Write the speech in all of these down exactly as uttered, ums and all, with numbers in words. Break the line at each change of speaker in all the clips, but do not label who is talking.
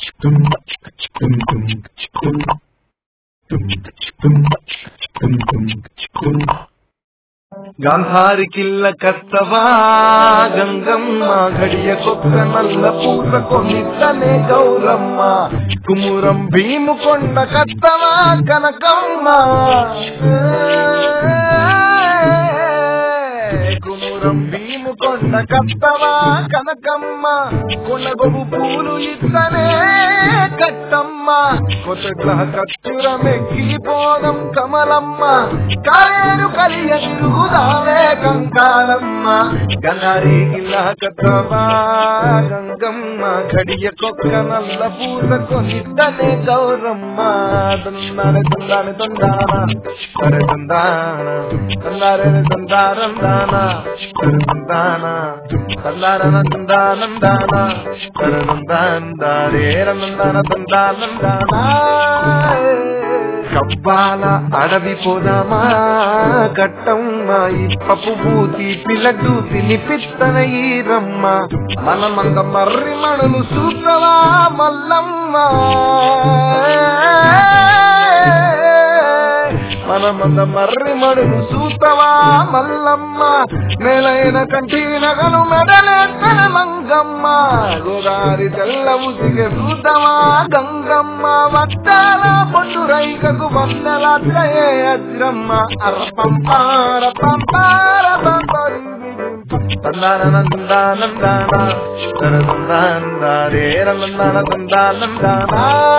గాంధారి కిల్ల కత్తవా గంగమ్మ గడియ కొక్క నల్ల పూత కొనితనే గౌరమ్మ కుమురం భీము కొండ కత్తవా కనకమ్మ కుమురం భీము కొండ కత్తవా కనకమ్మ కొనగొగు పూలు ఇతనే కట్టమ్మ కొత్త కత్తురమెక్కిపోదం కమలమ్మ కాలేరు కలియ తిరుగుదాలే కంకాలమ్మ గంగారి గిల్ల కత్తవా గంగమ్మ గడియ కొక్క నల్ల పూత కొనితనే గౌరమ్మ దందాన దందాన దందాన సరే దందాన దందారే దందారందాన దందాన దందారన దందానందాన సరే దందాందారే నందాన దందానందాన కవ్వాల అడవి పోదామా గట్టమ్మ ఇప్పపు బూతి పిల్లడు తినిపిత్తన ఈరమ్మ మనమంద మర్రి మణులు సూత్రవా మల్లమ్మ మనమంద మర్రి మడుగు సూతవా మల్లమ్మ మేలైన కంటి నగలు మెడలేత్తన మంగమ్మ గోదారి తెల్ల ఉసిగే సూతవా గంగమ్మ వట్టాల పొట్టు రైకకు వందలే అజ్రమ్మ అర్పంపార పంపార పంపరి నందానందానందాన నందారే నందాన నందానందాన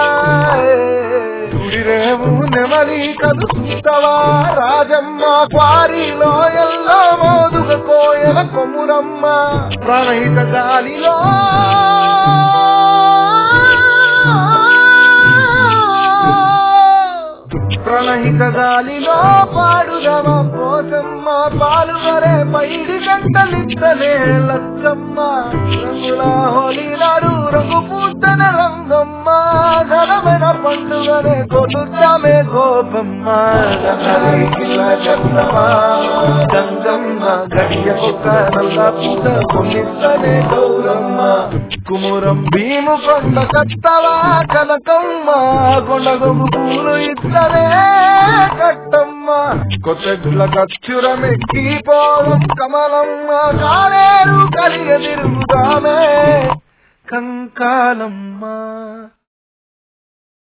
గుడిరేవు నెమలి కదు సూతవా రాజమ్మ క్వారీలో ఎల్లో మోదుగ కోయల కొమురమ్మ ప్రణహిత గాలిలో ప్రణహిత గాలిలో పాడుదమ పోసమ్మ పాలువరే పైడి గంటలిద్దలే లచ్చమ్మ రంగుల హోలీ నాడు రంగు పూతన రంగమ్మ ఘనమైన పండుగనే కొలుద్దామే గోపమ్మ గంగమ్మ గడియ కొక్క నల్ల పూత కొనిస్తనే గౌరమ్మ కుమురం భీము కొండ కత్తవా కనకమ్మ కొండగొమ్ము పూలు ఇద్దరే కట్టమ్మ కొత్తగుల కచ్చురమెక్కిపోవం కమలమ్మ కాలేరు కలియ తిరుగుదామే కంకాలమ్మ.